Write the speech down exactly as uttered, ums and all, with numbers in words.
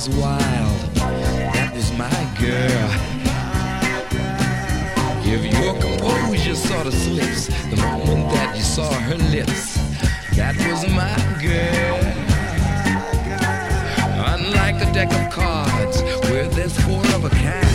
was wild. That was my girl. If your composure sort of slips the moment that you saw her lips, that was my girl. Unlike a deck of cards where there's four of a kind,